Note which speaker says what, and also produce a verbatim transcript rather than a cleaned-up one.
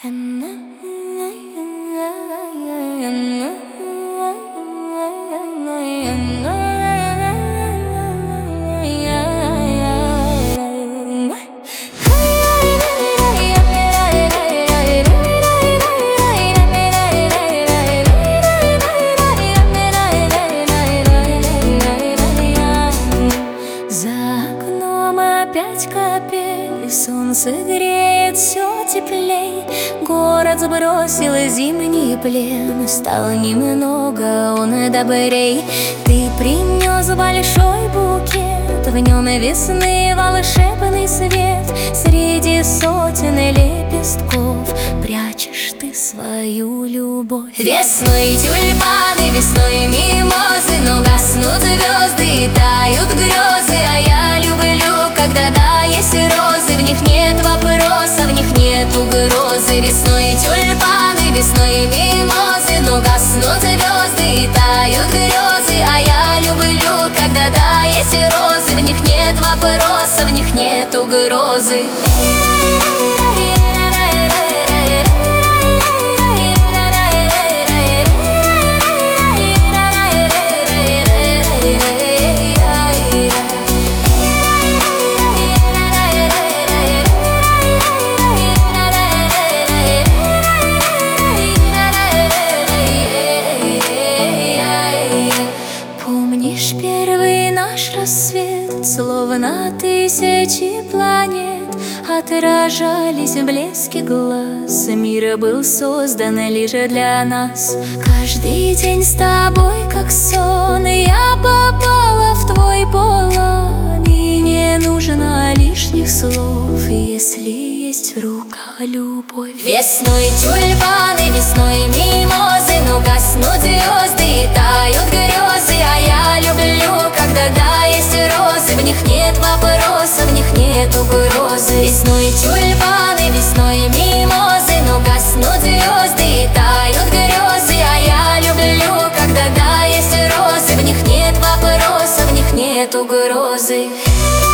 Speaker 1: Опять капель, солнце греет все теплей. Город сбросил зимний плен, стал немного он добрей. Ты принес большой букет, в нем весны волшебный свет. Среди сотен лепестков прячешь ты свою любовь. Весной тюльпаны, весной мимозы, но гаснут звезды и тают грезы. А я люблю, когда да, есть розы, в них нет вопроса, в них нет угрозы. Весной тюльпаны, весной мимозы, но гаснут звезды и тают грезы. А я люблю, когда да, есть розы, в них нет вопроса, в них нет угрозы. Помнишь первый наш рассвет, словно тысячи планет отражались в блеске глаз. Мир был создан лишь для нас. Каждый день с тобой как сон, я попала в твой полон. И не нужно лишних слов, если есть в руках любовь. Весной тюльпаны, весной мимозы, но гаснут звезды и тают грезы. А я люблю, когда да, есть розы, в них нет вопроса, в них нет угрозы. Весной тюльпаны, весной мимозы, но гаснут звезды и тают грезы. А я люблю, когда да, есть розы, в них нет вопроса, в них нет угрозы.